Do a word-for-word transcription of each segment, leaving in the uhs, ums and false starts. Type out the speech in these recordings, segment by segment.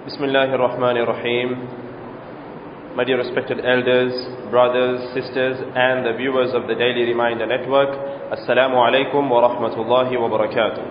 Bismillahir Rahmanir Rahim. My dear respected elders, brothers, sisters, and the viewers of the Daily Reminder Network, Assalamu alaikum wa rahmatullahi wa barakatuh.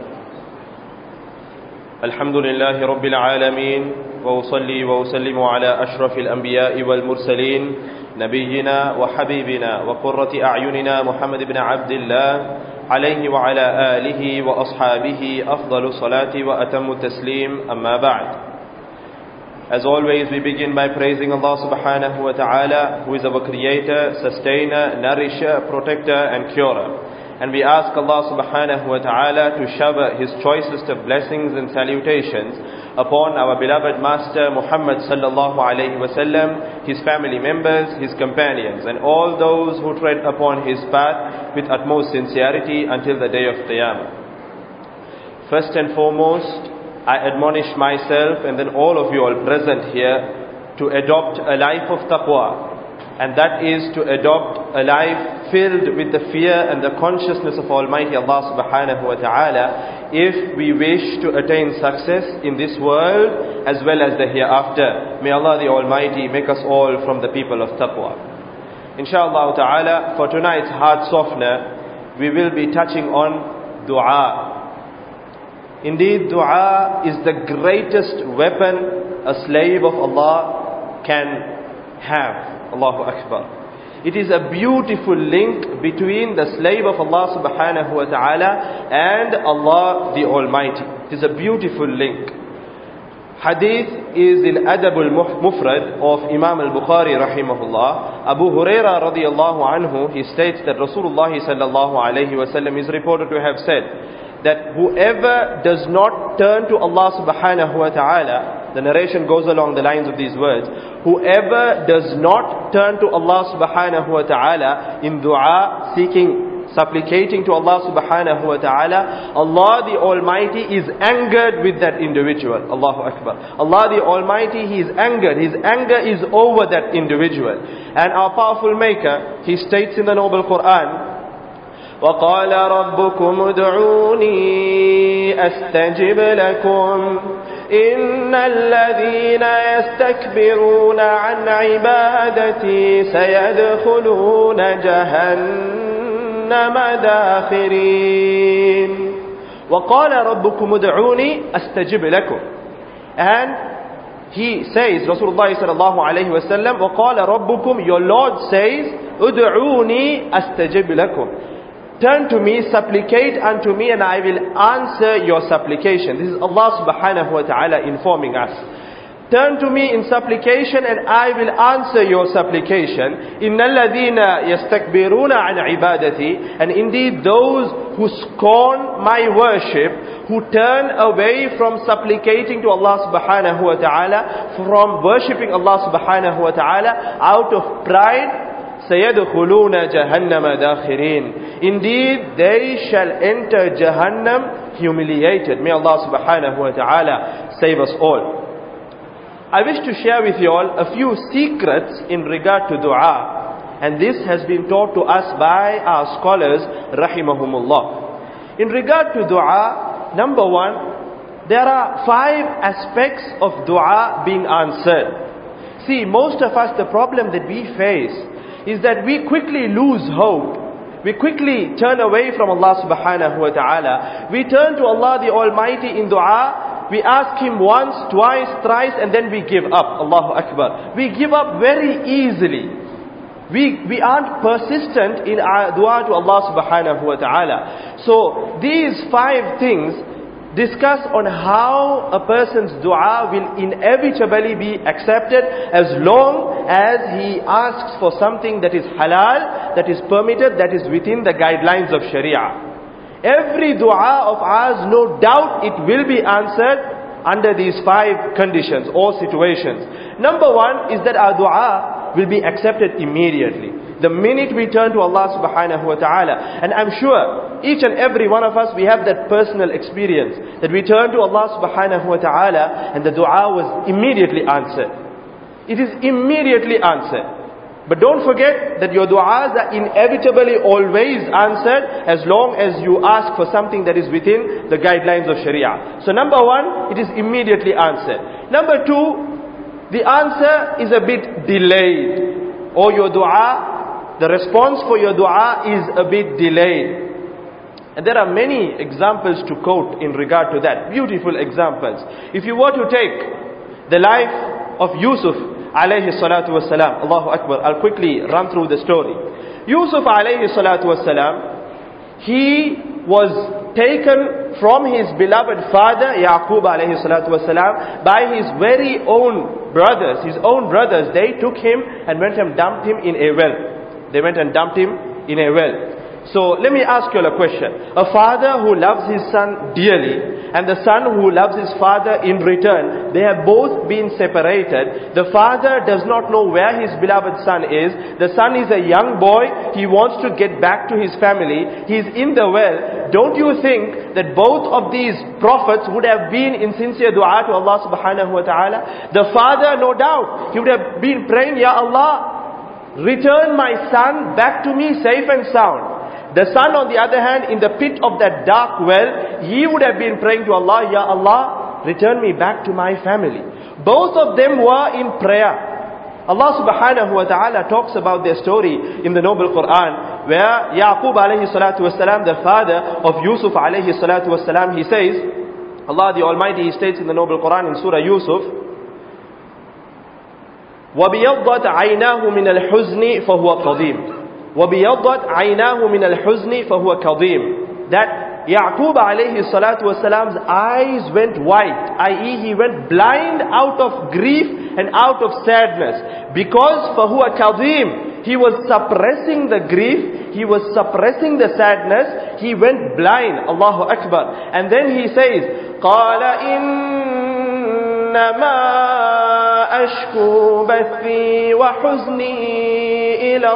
Alhamdulillahi Rabbil Alameen, wa usalli wa usallimu ala ashrafil anbiya'i wal mursaleen, nabiyyina wa habibina wa qurrati a'yunina Muhammad ibn Abdillah, alayhi wa ala alihi wa ashabihi afdalu salati wa atammu taslim, amma ba'd. As always, we begin by praising Allah subhanahu wa ta'ala, who is our creator, sustainer, nourisher, protector and curer. And we ask Allah subhanahu wa ta'ala to shower His choicest of blessings and salutations upon our beloved Master Muhammad sallallahu alayhi wa sallam, His family members, His companions, and all those who tread upon His path with utmost sincerity until the day of Qiyamah. First and foremost, I admonish myself and then all of you all present here to adopt a life of taqwa, and that is to adopt a life filled with the fear and the consciousness of Almighty Allah subhanahu wa ta'ala if we wish to attain success in this world as well as the hereafter. May Allah the Almighty make us all from the people of taqwa. Inshallah ta'ala, for tonight's heart softener, we will be touching on dua. Indeed, dua is the greatest weapon a slave of Allah can have. Allahu Akbar. It is a beautiful link between the slave of Allah subhanahu wa ta'ala and Allah the Almighty. It is a beautiful link. Hadith is in Adab al-Mufrad of Imam al-Bukhari rahimahullah. Abu Huraira radiyallahu anhu, he states that Rasulullah sallallahu alayhi wa sallam is reported to have said that whoever does not turn to Allah subhanahu wa ta'ala, the narration goes along the lines of these words, whoever does not turn to Allah subhanahu wa ta'ala in dua, seeking, supplicating to Allah subhanahu wa ta'ala, Allah the Almighty is angered with that individual. Allahu Akbar. Allah the Almighty, He is angered. His anger is over that individual. And our powerful Maker, He states in the Noble Quran, وَقَالَ رَبُّكُمُ ادْعُونِي أَسْتَجِبْ لَكُمْ إِنَّ الَّذِينَ يَسْتَكْبِرُونَ عَنْ عِبَادَتِي سَيَدْخُلُونَ جَهَنَّمَ دَاخِرِينَ وَقَالَ رَبُّكُمُ ادْعُونِي أَسْتَجِبْ لَكُمْ. And He says, Rasulullah sallallahu alayhi wa sallam, وَقَالَ رَبُّكُمْ, your Lord says, ادْعُونِي أَسْتَجِبْ لَكُمْ. Turn to me, supplicate unto me, and I will answer your supplication. This is Allah subhanahu wa ta'ala informing us. Turn to me in supplication and I will answer your supplication. إِنَّ الَّذِينَ يَسْتَكْبِرُونَ عَنْ عِبَادَتِي. And indeed those who scorn my worship, who turn away from supplicating to Allah subhanahu wa ta'ala, from worshipping Allah subhanahu wa ta'ala, out of pride, سَيَدْخُلُونَ جَهَنَّمَ دَاخِرِينَ. Indeed, they shall enter Jahannam humiliated. May Allah subhanahu wa ta'ala save us all. I wish to share with you all a few secrets in regard to dua, and this has been taught to us by our scholars, rahimahumullah. In regard to dua, number one, there are five aspects of dua being answered. See, most of us, the problem that we face is that we quickly lose hope. We quickly turn away from Allah subhanahu wa ta'ala. We turn to Allah the Almighty in dua. We ask Him once, twice, thrice, and then we give up. Allahu Akbar. We give up very easily. We, we aren't persistent in our dua to Allah subhanahu wa ta'ala. So these five things discuss on how a person's dua will inevitably be accepted as long as he asks for something that is halal, that is permitted, that is within the guidelines of Sharia. Every dua of ours, no doubt it will be answered under these five conditions or situations. Number one is that our dua will be accepted immediately. The minute we turn to Allah subhanahu wa ta'ala. And I'm sure each and every one of us, we have that personal experience, that we turn to Allah subhanahu wa ta'ala and the dua was immediately answered. It is immediately answered. But don't forget that your du'as are inevitably always answered as long as you ask for something that is within the guidelines of Sharia. So number one, it is immediately answered. Number two, the answer is a bit delayed. Or your dua, the response for your dua is a bit delayed. And there are many examples to quote in regard to that. Beautiful examples. If you were to take the life of Yusuf alayhi salatu wassalam, Allahu Akbar, I'll quickly run through the story. Yusuf alayhi salatu wassalam, he was taken from his beloved father Yaqub alayhi salatu wassalam by his very own brothers. His own brothers, they took him and went and dumped him in a well. They went and dumped him in a well. So let me ask you a question. A father who loves his son dearly and the son who loves his father in return, they have both been separated. The father does not know where his beloved son is. The son is a young boy. He wants to get back to his family. He's in the well. Don't you think that both of these prophets would have been in sincere dua to Allah subhanahu wa ta'ala? The father, no doubt, he would have been praying, Ya Allah, return my son back to me safe and sound. The son, on the other hand, in the pit of that dark well, he would have been praying to Allah, Ya Allah, return me back to my family. Both of them were in prayer. Allah subhanahu wa ta'ala talks about their story in the noble Quran, where Yaqub alayhi salatu wasalam, the father of Yusuf alayhi salatu wasalam, he says, Allah the Almighty, he states in the noble Quran in Surah Yusuf, وَبِيَضَّتْ عَيْنَاهُ مِنَ الْحُزْنِ فَهُوَ قَضِيمٌ وَبِيَضَّتْ عَيْنَاهُ مِنَ الْحُزْنِ فَهُوَ كَظِيمٌ. That Yaqub alayhi salatu wasalam's eyes went white, that is he went blind out of grief and out of sadness. Because فَهُوَ كَظِيمٌ, he was suppressing the grief, he was suppressing the sadness, he went blind. Allahu Akbar. And then he says, قَالَ إِنَّمَا أَشْكُو بَثِّي وَحُزْنِي إِلَى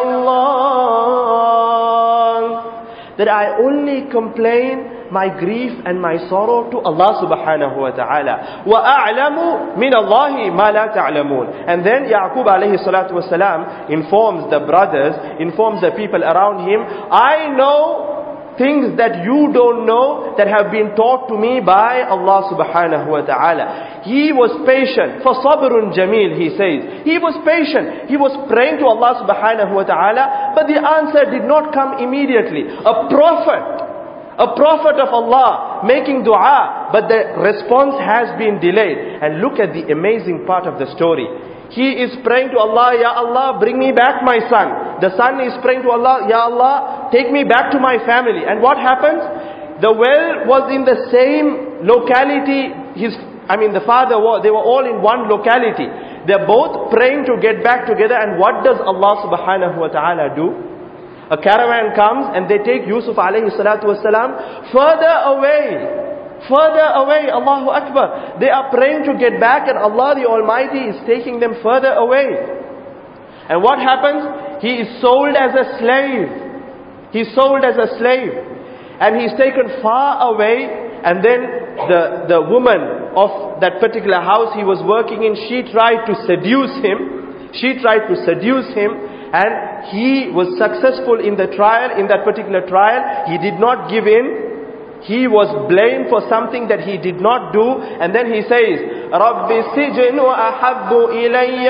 اللَّهِ, that I only complain my grief and my sorrow to Allah subhanahu wa ta'ala. وَأَعْلَمُ مِنَ اللَّهِ مَا لَا تَعْلَمُونَ. And then Yaqub alayhi salatu wasalam informs the brothers, informs the people around him, I know things that you don't know that have been taught to me by Allah subhanahu wa ta'ala. He was patient. فَصَبْرٌ جَمِيلٌ, he says. He was patient. He was praying to Allah subhanahu wa ta'ala, but the answer did not come immediately. A prophet, a prophet of Allah making dua, but the response has been delayed. And look at the amazing part of the story. He is praying to Allah, Ya Allah, bring me back my son. The son is praying to Allah, Ya Allah, take me back to my family. And what happens? The well was in the same locality. His, I mean the father was, they were all in one locality. They're both praying to get back together. And what does Allah subhanahu wa ta'ala do? A caravan comes and they take Yusuf alayhi salatu wasalam further away. Further away, Allahu Akbar. They are praying to get back and Allah the Almighty is taking them further away. And what happens? He is sold as a slave. He is sold as a slave. And he is taken far away. And then the, the woman of that particular house he was working in, she tried to seduce him. She tried to seduce him. And he was successful in the trial, in that particular trial. He did not give in. He was blamed for something that he did not do. And then he says, رَبِّ السِّجْنُ أَحَبُّ إِلَيَّ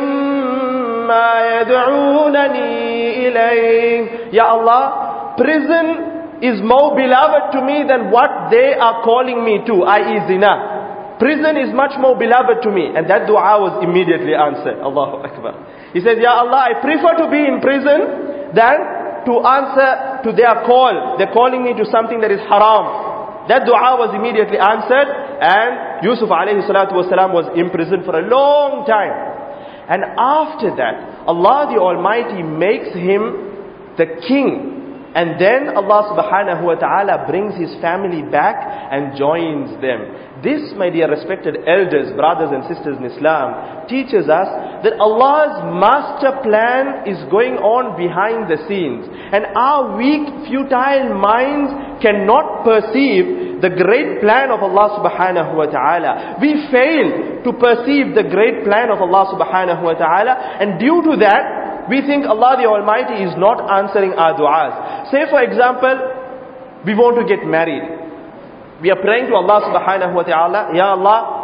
مِمَّا يَدْعُونَنِي إِلَيْهِ. Ya Allah, prison is more beloved to me than what they are calling me to, that is zina. Prison is much more beloved to me. And that dua was immediately answered. Allahu Akbar. He says, Ya Allah, I prefer to be in prison than to answer to their call. They're calling me to something that is haram. That dua was immediately answered. And Yusuf alayhi salatu wasalam was imprisoned for a long time. And after that, Allah the Almighty makes him the king. And then Allah subhanahu wa ta'ala brings his family back and joins them. This, my dear respected elders, brothers and sisters in Islam, teaches us that Allah's master plan is going on behind the scenes. And our weak, futile minds cannot perceive the great plan of Allah subhanahu wa ta'ala. We fail to perceive the great plan of Allah subhanahu wa ta'ala. And due to that, we think Allah the Almighty is not answering our du'as. Say for example, we want to get married. We are praying to Allah subhanahu wa ta'ala, Ya Allah,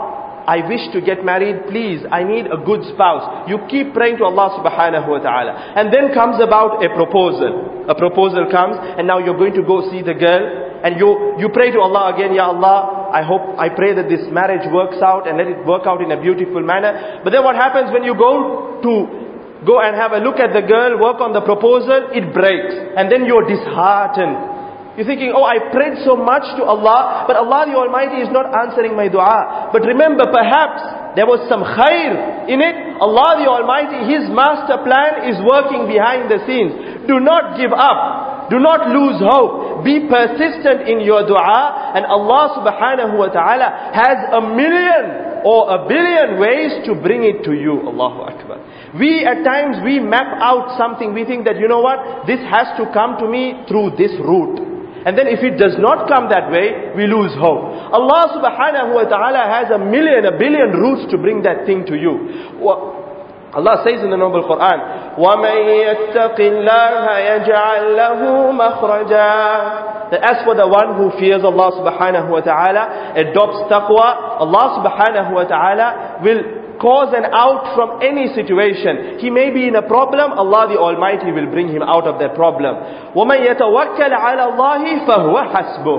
I wish to get married, please, I need a good spouse. You keep praying to Allah subhanahu wa ta'ala. And then comes about a proposal. A proposal comes, and now you're going to go see the girl, and you, you pray to Allah again, Ya Allah, I hope, I pray that this marriage works out, and let it work out in a beautiful manner. But then what happens when you go to go and have a look at the girl, work on the proposal, it breaks. And then you're disheartened. You're thinking, oh, I prayed so much to Allah, but Allah the Almighty is not answering my dua. But remember, perhaps there was some khair in it. Allah the Almighty, His master plan is working behind the scenes. Do not give up. Do not lose hope. Be persistent in your dua, and Allah subhanahu wa ta'ala has a million or a billion ways to bring it to you. Allahu Akbar. We at times, we map out something. We think that, you know what, this has to come to me through this route. And then if it does not come that way, we lose hope. Allah subhanahu wa ta'ala has a million, a billion routes to bring that thing to you. Allah says in the Noble Quran, وَمَن يَتَّقِ اللَّهَ يَجْعَلْ لَهُ مَخْرَجًا. That as for the one who fears Allah subhanahu wa ta'ala, adopts taqwa, Allah subhanahu wa ta'ala will cause an out from any situation. He may be in a problem, Allah the Almighty will bring him out of that problem. وَمَن يَتَوَكَّلْ عَلَى اللَّهِ فَهُوَ حَسْبُهُ.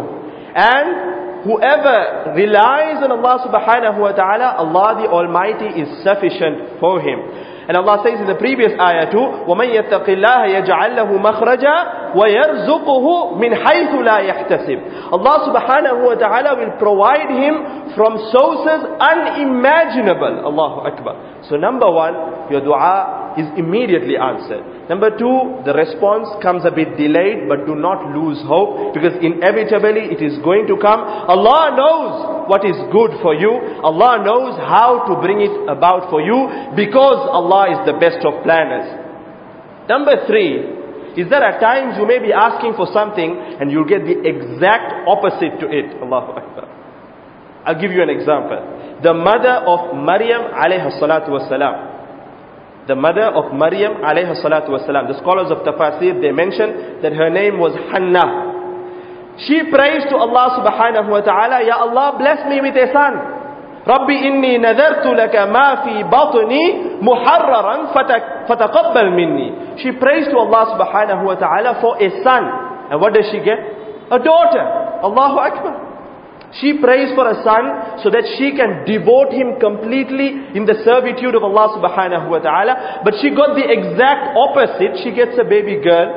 And whoever relies on Allah subhanahu wa ta'ala, Allah the Almighty is sufficient for him. And Allah says in the previous ayah too, وَمَن يَتَّقِ اللَّهَ يَجْعَلْ لَهُ مَخْرَجًا وَيَرْزُقُهُ مِنْ حَيْثُ لَا يَحْتَسِبُ. Allah subhanahu wa ta'ala will provide him from sources unimaginable. Allahu Akbar. So number one, your dua is immediately answered. Number two, the response comes a bit delayed, but do not lose hope, because inevitably it is going to come. Allah knows what is good for you. Allah knows how to bring it about for you, because Allah is the best of planners. Number three is that at times you may be asking for something and you'll get the exact opposite to it. Allahu Akbar. I'll give you an example. The mother of Maryam alayha salatu wasalam. The mother of Maryam alayha salatu wasalam. The scholars of Tafasir, they mention that her name was Hannah. She prays to Allah subhanahu wa ta'ala, Ya Allah, bless me with a son. Rabbi inni nadartu laka ma fi batni muharraran fataqabbal minni. She prays to Allah subhanahu wa ta'ala for a son. And what does she get? A daughter. Allahu Akbar. She prays for a son so that she can devote him completely in the servitude of Allah subhanahu wa ta'ala. But she got the exact opposite. She gets a baby girl.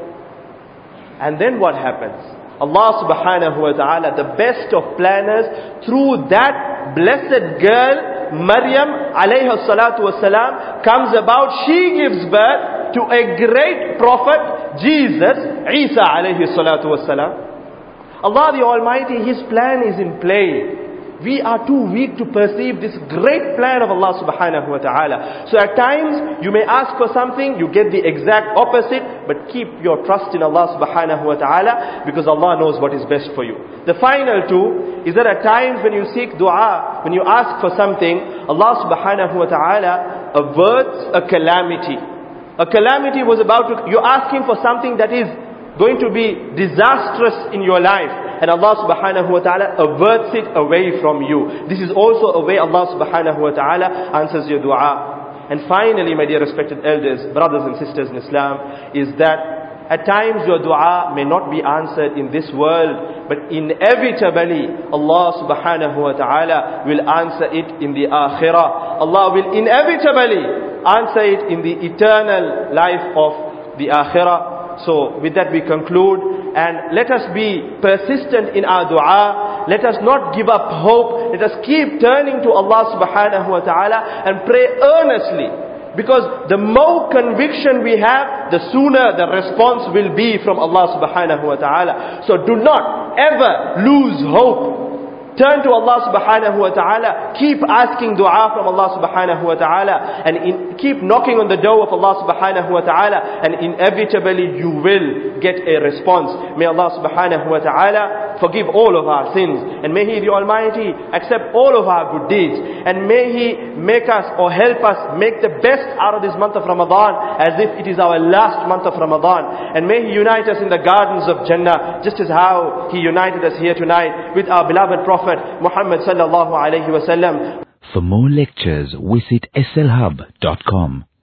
And then what happens? Allah subhanahu wa ta'ala, the best of planners, through that blessed girl, Maryam alayha salatu wasalam, comes about. She gives birth to a great prophet, Jesus, Isa alayhi salatu wasalam. Allah the Almighty, His plan is in play. We are too weak to perceive this great plan of Allah subhanahu wa ta'ala. So at times, you may ask for something, you get the exact opposite, but keep your trust in Allah subhanahu wa ta'ala, because Allah knows what is best for you. The final two is that at times when you seek dua, when you ask for something, Allah subhanahu wa ta'ala averts a calamity. A calamity was about to, you're asking for something that is going to be disastrous in your life, and Allah subhanahu wa ta'ala averts it away from you. This is also a way Allah subhanahu wa ta'ala answers your dua. And finally, my dear respected elders, brothers and sisters in Islam, is that at times your dua may not be answered in this world, but inevitably Allah subhanahu wa ta'ala will answer it in the akhirah. Allah will inevitably answer it in the eternal life of the akhirah. So with that we conclude, and let us be persistent in our dua. Let us not give up hope. Let us keep turning to Allah subhanahu wa ta'ala and pray earnestly, because the more conviction we have, the sooner the response will be from Allah subhanahu wa ta'ala. So do not ever lose hope. Turn to Allah subhanahu wa ta'ala. Keep asking dua from Allah subhanahu wa ta'ala. And in, keep knocking on the door of Allah subhanahu wa ta'ala. And inevitably you will get a response. May Allah subhanahu wa ta'ala forgive all of our sins. And may He the Almighty accept all of our good deeds. And may He make us or help us make the best out of this month of Ramadan, as if it is our last month of Ramadan. And may He unite us in the gardens of Jannah, just as how He united us here tonight with our beloved Prophet Muhammad sallallahu alayhi wa sallam. For more lectures, visit s l hub dot com.